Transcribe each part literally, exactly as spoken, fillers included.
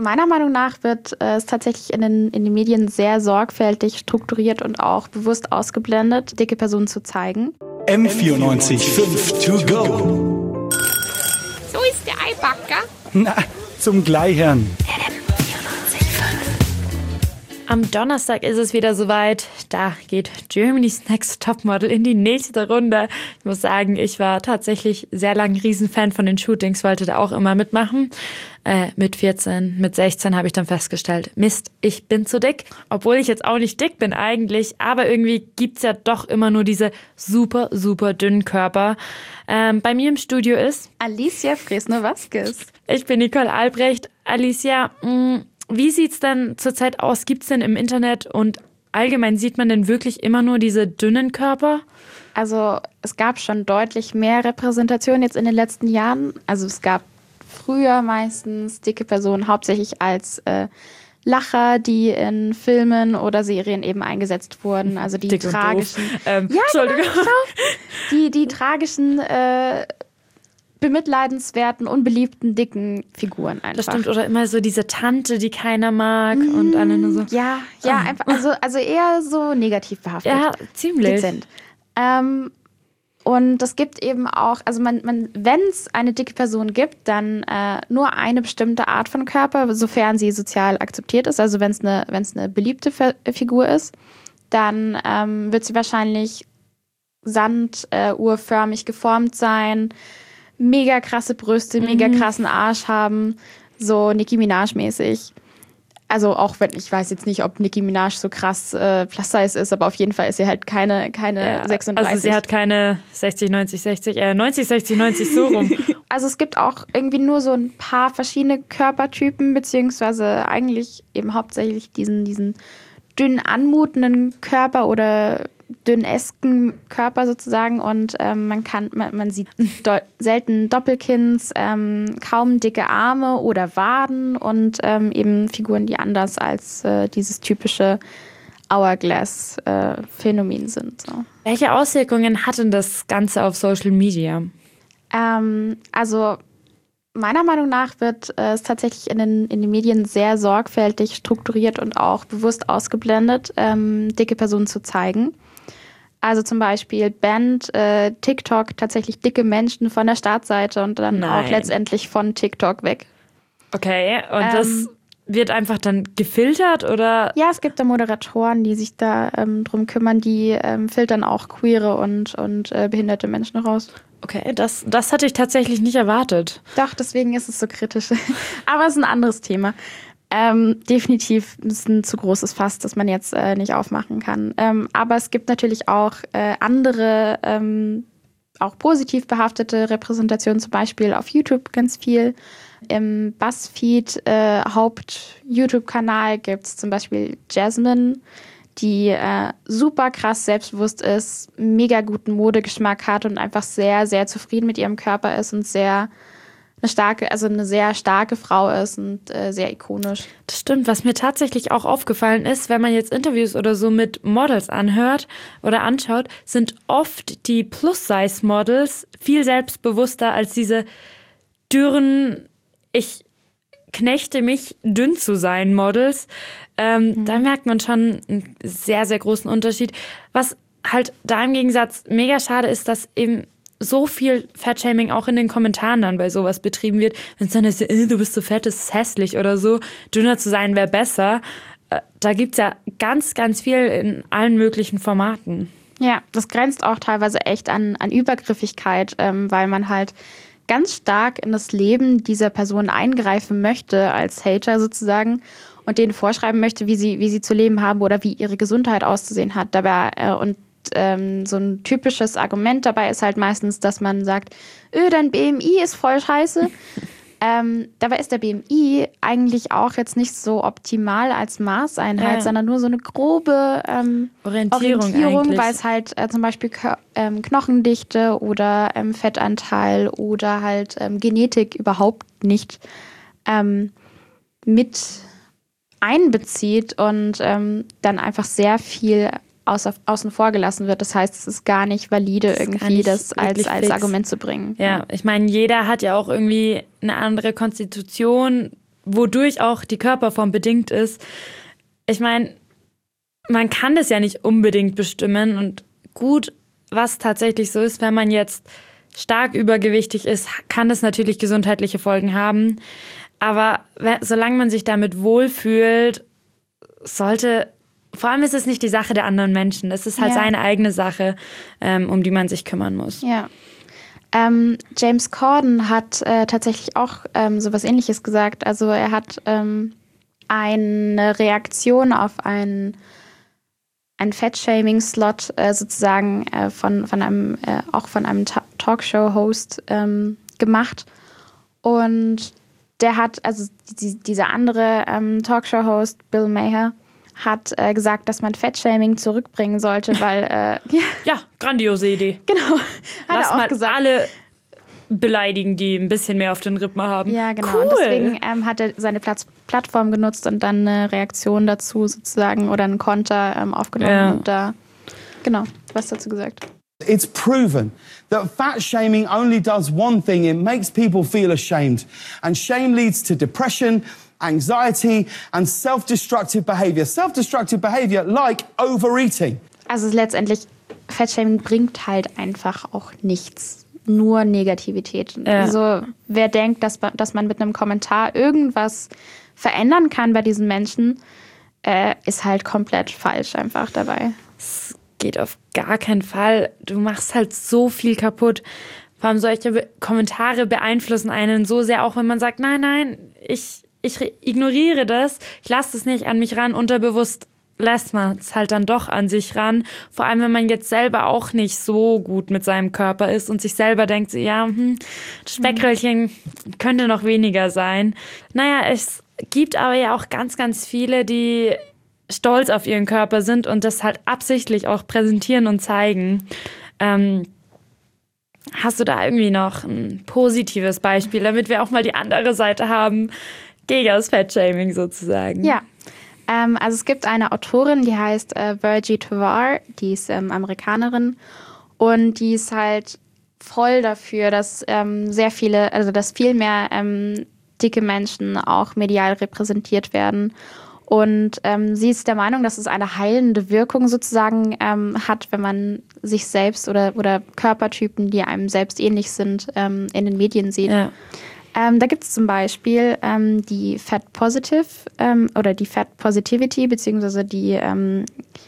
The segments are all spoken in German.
meiner Meinung nach wird äh, es tatsächlich in den, in den Medien sehr sorgfältig strukturiert und auch bewusst ausgeblendet, dicke Personen zu zeigen. M vierundneunzig Komma fünf to go. So ist der Eibacker. Na, zum Gleichern. Am Donnerstag ist es wieder soweit. Da geht Germany's Next Topmodel in die nächste Runde. Ich muss sagen, ich war tatsächlich sehr lang Riesenfan von den Shootings, wollte da auch immer mitmachen. Äh, mit vierzehn, mit sechzehn habe ich dann festgestellt, Mist, ich bin zu dick. Obwohl ich jetzt auch nicht dick bin eigentlich, aber irgendwie gibt's ja doch immer nur diese super, super dünnen Körper. Ähm, bei mir im Studio ist Alicia Fresno-Vasquez. Ich bin Nicole Albrecht. Alicia, mh, wie sieht's denn zurzeit aus? Gibt's denn im Internet und allgemein sieht man denn wirklich immer nur diese dünnen Körper? Also es gab schon deutlich mehr Repräsentation jetzt in den letzten Jahren. Also es gab früher meistens dicke Personen hauptsächlich als äh, Lacher, die in Filmen oder Serien eben eingesetzt wurden. Also die Dick tragischen, ähm, ja, Entschuldigung. Genau, die, die tragischen, äh, bemitleidenswerten, unbeliebten, dicken Figuren einfach. Das stimmt, oder immer so diese Tante, die keiner mag mmh, und alle nur so. Ja, ja, oh. einfach, also, also eher so negativ behaftet. Ja, ziemlich. Dezent. Ähm, und es gibt eben auch, also man, man, wenn es eine dicke Person gibt, dann äh, nur eine bestimmte Art von Körper, sofern sie sozial akzeptiert ist. Also wenn es eine, wenn es eine beliebte F- Figur ist, dann ähm, wird sie wahrscheinlich sanduhrförmig geformt sein, mega krasse Brüste, mega krassen Arsch haben, so Nicki Minaj-mäßig. Also auch wenn, ich weiß jetzt nicht, ob Nicki Minaj so krass äh, Plus-Size ist, aber auf jeden Fall ist sie halt keine, keine ja, sechsunddreißig. Also sie hat keine sechzig, neunzig, sechzig, äh neunzig, sechzig, neunzig so rum. Also es gibt auch irgendwie nur so ein paar verschiedene Körpertypen, beziehungsweise eigentlich eben hauptsächlich diesen, diesen dünn anmutenden Körper oder dünnesken Körper sozusagen und ähm, man kann man, man sieht do- selten Doppelkinns, ähm, kaum dicke Arme oder Waden und ähm, eben Figuren, die anders als äh, dieses typische Hourglass-Phänomen äh, sind. So. Welche Auswirkungen hat denn das Ganze auf Social Media? Ähm, also meiner Meinung nach wird äh, es tatsächlich in den, in den Medien sehr sorgfältig strukturiert und auch bewusst ausgeblendet, ähm, dicke Personen zu zeigen. Also zum Beispiel bannt äh, TikTok tatsächlich dicke Menschen von der Startseite und dann Nein. auch letztendlich von TikTok weg. Okay, und Ähm, das wird einfach dann gefiltert oder? Ja, es gibt da Moderatoren, die sich da ähm, drum kümmern, die ähm, filtern auch queere und, und äh, behinderte Menschen raus. Okay, das, das hatte ich tatsächlich nicht erwartet. Doch, deswegen ist es so kritisch. Aber es ist ein anderes Thema. Ähm, definitiv ist ein zu großes Fass, das man jetzt äh, nicht aufmachen kann. Ähm, aber es gibt natürlich auch äh, andere, ähm, auch positiv behaftete Repräsentationen, zum Beispiel auf YouTube ganz viel. Im BuzzFeed äh, Haupt-YouTube-Kanal gibt es zum Beispiel Jasmine, die äh, super krass selbstbewusst ist, mega guten Modegeschmack hat und einfach sehr, sehr zufrieden mit ihrem Körper ist und sehr eine starke, also eine sehr starke Frau ist und äh, sehr ikonisch. Das stimmt. Was mir tatsächlich auch aufgefallen ist, wenn man jetzt Interviews oder so mit Models anhört oder anschaut, sind oft die Plus-Size-Models viel selbstbewusster als diese dürren, ich knechte mich, dünn zu sein Models. Ähm, mhm. Da merkt man schon einen sehr, sehr großen Unterschied. Was halt da im Gegensatz mega schade ist, dass eben so viel Fettshaming auch in den Kommentaren dann bei sowas betrieben wird. Wenn es dann ist, äh, du bist so fett, das ist hässlich oder so, dünner zu sein wäre besser. Äh, da gibt's ja ganz, ganz viel in allen möglichen Formaten. Ja, das grenzt auch teilweise echt an, an Übergriffigkeit, ähm, weil man halt ganz stark in das Leben dieser Person eingreifen möchte, als Hater sozusagen, und denen vorschreiben möchte, wie sie, wie sie zu leben haben oder wie ihre Gesundheit auszusehen hat. Dabei, äh, und ähm, so ein typisches Argument dabei ist halt meistens, dass man sagt, öh, dein B M I ist voll scheiße. ähm, dabei ist der B M I eigentlich auch jetzt nicht so optimal als Maßeinheit, ja. sondern nur so eine grobe ähm, Orientierung, Orientierung weil es halt äh, zum Beispiel Kö- ähm, Knochendichte oder ähm, Fettanteil oder halt ähm, Genetik überhaupt nicht ähm, mit einbezieht und ähm, dann einfach sehr viel außer, außen vor gelassen wird. Das heißt, es ist gar nicht valide, das irgendwie nicht das als, als fix. Argument zu bringen. Ja, ich meine, jeder hat ja auch irgendwie eine andere Konstitution, wodurch auch die Körperform bedingt ist. Ich meine, man kann das ja nicht unbedingt bestimmen und gut, was tatsächlich so ist, wenn man jetzt stark übergewichtig ist, kann es natürlich gesundheitliche Folgen haben. Aber solange man sich damit wohlfühlt, sollte, vor allem ist es nicht die Sache der anderen Menschen. Es ist halt ja. seine eigene Sache, ähm, um die man sich kümmern muss. Ja. Ähm, James Corden hat äh, tatsächlich auch ähm, sowas Ähnliches gesagt. Also er hat ähm, eine Reaktion auf einen, einen Fat-Shaming-Slot äh, sozusagen äh, von, von einem, äh, auch von einem Ta- Talkshow-Host ähm, gemacht. Und der hat, also die, dieser andere ähm, Talkshow-Host, Bill Maher, hat äh, gesagt, dass man Fettshaming zurückbringen sollte, weil... Äh, ja. ja, grandiose Idee. Genau, hat Lass er auch mal gesagt. alle beleidigen, die ein bisschen mehr auf den Rippen haben. Ja, genau. Cool. Und deswegen ähm, hat er seine Platz- Plattform genutzt und dann eine Reaktion dazu sozusagen oder einen Konter ähm, aufgenommen ja. und da, genau, was dazu gesagt. It's proven that fat shaming only does one thing. It makes people feel ashamed. And shame leads to depression, anxiety and self-destructive behavior. Self-destructive behavior like overeating. Also letztendlich, Fettshaming bringt halt einfach auch nichts. Nur Negativität. Ja. Also wer denkt, dass, dass man mit einem Kommentar irgendwas verändern kann bei diesen Menschen, äh, ist halt komplett falsch einfach dabei. Es geht auf gar keinen Fall. Du machst halt so viel kaputt. Vor allem solche Be- Kommentare beeinflussen einen so sehr, auch wenn man sagt, nein, nein, ich, ich re- ignoriere das, ich lasse das nicht an mich ran, unterbewusst lässt man es halt dann doch an sich ran. Vor allem, wenn man jetzt selber auch nicht so gut mit seinem Körper ist und sich selber denkt, so, ja, hm, das Speckröllchen könnte noch weniger sein. Naja, es gibt aber ja auch ganz, ganz viele, die stolz auf ihren Körper sind und das halt absichtlich auch präsentieren und zeigen. Ähm, hast du da irgendwie noch ein positives Beispiel, damit wir auch mal die andere Seite haben, gegen das Fettshaming sozusagen? Ja, ähm, also es gibt eine Autorin, die heißt äh, Virgie Tovar, die ist ähm, Amerikanerin und die ist halt voll dafür, dass ähm, sehr viele, also dass viel mehr ähm, dicke Menschen auch medial repräsentiert werden. Und ähm, sie ist der Meinung, dass es eine heilende Wirkung sozusagen ähm, hat, wenn man sich selbst oder, oder Körpertypen, die einem selbst ähnlich sind, ähm, in den Medien sieht. Ja. Ähm, da gibt es zum Beispiel ähm, die Fat Positive ähm, oder die Fat Positivity beziehungsweise die ähm,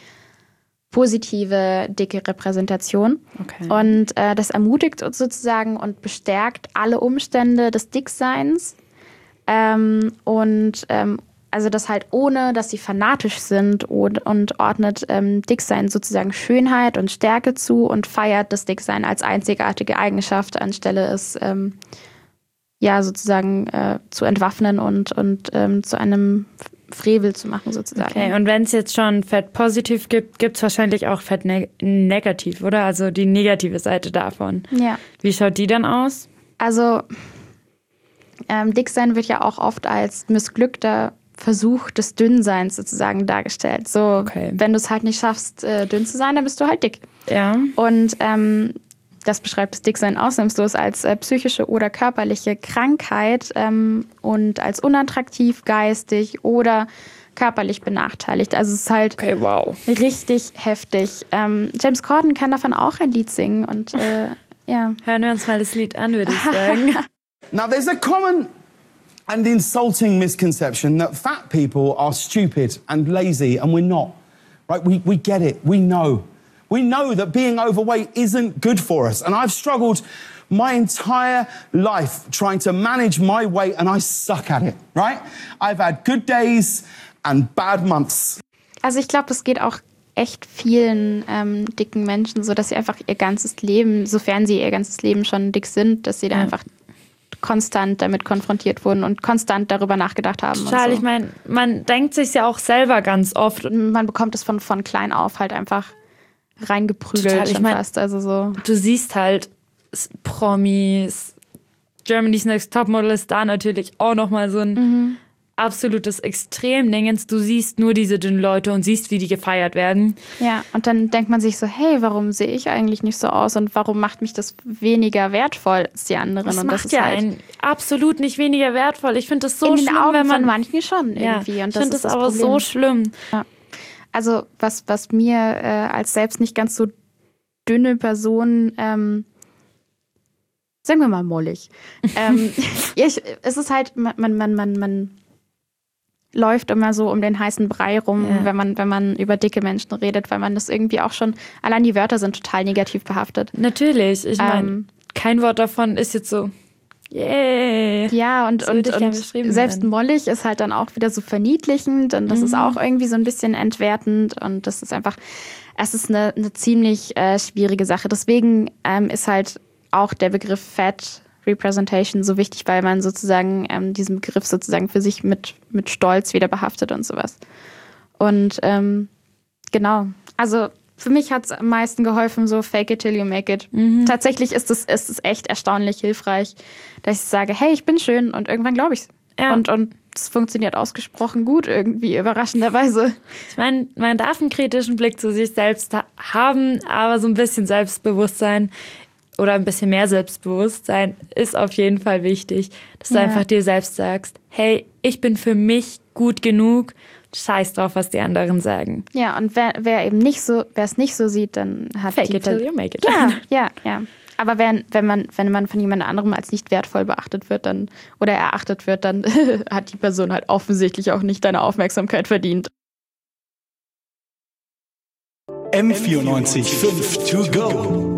positive dicke Repräsentation. Okay. Und äh, das ermutigt uns sozusagen und bestärkt alle Umstände des Dickseins ähm, und ähm, also das halt ohne, dass sie fanatisch sind und, und ordnet ähm, Dicksein sozusagen Schönheit und Stärke zu und feiert das Dicksein als einzigartige Eigenschaft, anstelle es ähm, ja sozusagen äh, zu entwaffnen und, und ähm, zu einem Frevel zu machen sozusagen. Okay, und wenn es jetzt schon Fat Positiv gibt, gibt es wahrscheinlich auch Fat neg- Negativ, oder? Also die negative Seite davon. Ja. Wie schaut die dann aus? Also ähm, Dicksein wird ja auch oft als missglückter Versuch des Dünnseins sozusagen dargestellt. So, Okay. wenn du es halt nicht schaffst, äh, dünn zu sein, dann bist du halt dick. Ja. Und ähm, das beschreibt das Dicksein ausnahmslos als äh, psychische oder körperliche Krankheit ähm, und als unattraktiv, geistig oder körperlich benachteiligt. Also es ist halt Okay, wow. richtig heftig. Ähm, James Corden kann davon auch ein Lied singen und äh, ja. Hören wir uns mal das Lied an, würde ich sagen. Now, there's a common and insulting misconception that fat people are stupid and lazy, and we're not. Right? We, we get it. We know. We know that being overweight isn't good for us. And I've struggled my entire life trying to manage my weight, and I suck at it, right? I've had good days and bad months. Also ich glaube, es geht auch echt vielen ähm, dicken Menschen so, dass sie einfach ihr ganzes Leben, sofern sie ihr ganzes Leben schon dick sind, dass sie da Ja. einfach konstant damit konfrontiert wurden und konstant darüber nachgedacht haben. Total, und so. ich meine, man denkt sich ja auch selber ganz oft. Man bekommt es von, von klein auf halt einfach reingeprügelt Total, ich schon mein- fast. Also so. Du siehst halt s- Promis, Germany's Next Topmodel ist da natürlich auch nochmal so ein absolutes Extremdingens. Du siehst nur diese dünnen Leute und siehst, wie die gefeiert werden. Ja, und dann denkt man sich so, hey, warum sehe ich eigentlich nicht so aus und warum macht mich das weniger wertvoll als die anderen? Das und macht das ist ja halt einen absolut nicht weniger wertvoll. Ich finde das so in den schlimm, Augen wenn man von manchen schon ja, irgendwie. Und ich das finde ist das das aber Problem. so schlimm. Ja. Also was, was mir äh, als selbst nicht ganz so dünne Person, ähm, sagen wir mal mollig, ähm, ja, ich, es ist halt, man, man, man, man läuft immer so um den heißen Brei rum, Ja. wenn man, wenn man über dicke Menschen redet, weil man das irgendwie auch schon, allein die Wörter sind total negativ behaftet. Natürlich, ich meine, Ähm, kein Wort davon ist jetzt so, yeah. Ja, und, So und, würde ich gerne und beschrieben selbst werden. mollig ist halt dann auch wieder so verniedlichend und das Mhm. ist auch irgendwie so ein bisschen entwertend und das ist einfach, es ist eine, eine ziemlich äh, schwierige Sache. Deswegen ähm, ist halt auch der Begriff Fat Representation so wichtig, weil man sozusagen ähm, diesen Begriff sozusagen für sich mit, mit Stolz wieder behaftet und sowas. Und ähm, genau, also für mich hat es am meisten geholfen, so fake it till you make it. Mhm. Tatsächlich ist es, ist es echt erstaunlich hilfreich, dass ich sage, hey, ich bin schön und irgendwann glaube ich es. Ja. Und, und es funktioniert ausgesprochen gut irgendwie, überraschenderweise. Ich meine, man darf einen kritischen Blick zu sich selbst ha- haben, aber so ein bisschen Selbstbewusstsein oder ein bisschen mehr Selbstbewusstsein ist auf jeden Fall wichtig, dass du Ja. einfach dir selbst sagst, hey, ich bin für mich gut genug, scheiß drauf, was die anderen sagen. Ja, und wer, wer eben nicht so, wer es nicht so sieht, dann hat Fake die it till you make it. Ja, ja, ja. Aber wenn, wenn man, wenn man von jemand anderem als nicht wertvoll beachtet wird, dann oder erachtet wird, dann hat die Person halt offensichtlich auch nicht deine Aufmerksamkeit verdient. M vierundneunzig Komma fünf to go.